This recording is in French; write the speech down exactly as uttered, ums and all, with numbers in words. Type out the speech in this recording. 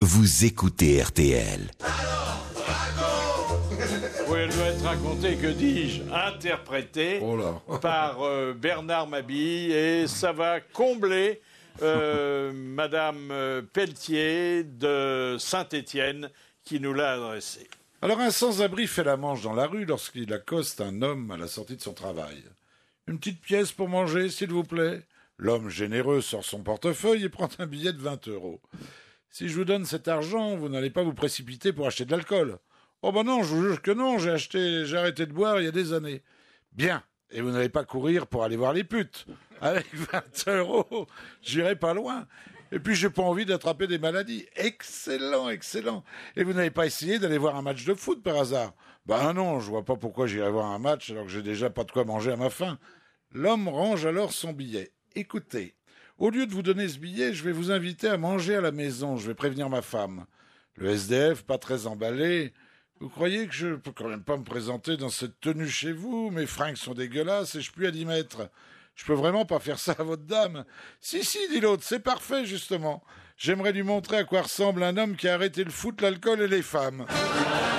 Vous écoutez R T L. Oui, elle doit être racontée, que dis-je, interprétée Oh là. par euh, Bernard Mabille, et ça va combler euh, Madame euh, Pelletier de Saint-Étienne qui nous l'a adressée. Alors un sans-abri fait la manche dans la rue lorsqu'il accoste un homme à la sortie de son travail. « Une petite pièce pour manger, s'il vous plaît ?» L'homme généreux sort son portefeuille et prend un billet de vingt euros. « Si je vous donne cet argent, vous n'allez pas vous précipiter pour acheter de l'alcool. »« Oh ben non, je vous jure que non, j'ai acheté, j'ai arrêté de boire il y a des années. »« Bien, et vous n'allez pas courir pour aller voir les putes. Avec vingt euros, j'irai pas loin. Et puis j'ai pas envie d'attraper des maladies. » Excellent, excellent. Et vous n'avez pas essayé d'aller voir un match de foot par hasard? Ben non, je vois pas pourquoi j'irais voir un match alors que j'ai déjà pas de quoi manger à ma faim. L'homme range alors son billet. Écoutez, au lieu de vous donner ce billet, je vais vous inviter à manger à la maison. Je vais prévenir ma femme. Le S D F, pas très emballé. Vous croyez que je peux quand même pas me présenter dans cette tenue chez vous? Mes fringues sont dégueulasses et je puis à dix mètres. Je peux vraiment pas faire ça à votre dame. Si, si, dit l'autre, c'est parfait, justement. J'aimerais lui montrer à quoi ressemble un homme qui a arrêté le foot, l'alcool et les femmes.